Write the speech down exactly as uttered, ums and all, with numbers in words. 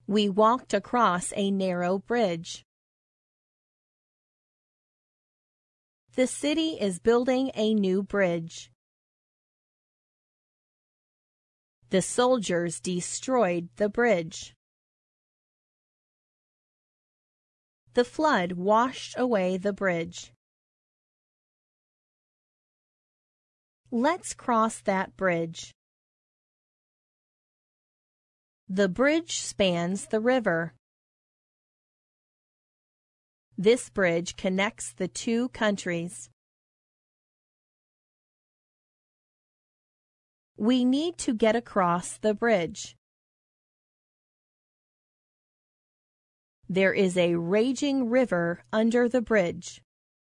We walked across a narrow bridge. The city is building a new bridge. The soldiers destroyed the bridge. The flood washed away the bridge. Let's cross that bridge. The bridge spans the river. This bridge connects the two countries. We need to get across the bridge. There is a raging river under the bridge.